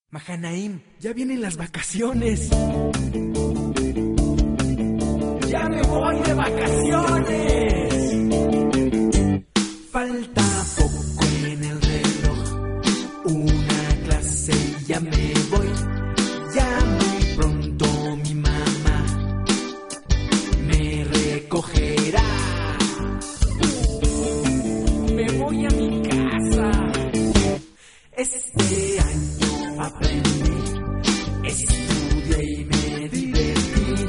Mahanaim, ya vienen las vacaciones. ¡Ya me voy de vacaciones! Falta poco en el reloj, una clase y ya me voy. Ya muy pronto mi mamá me recogerá. Me voy a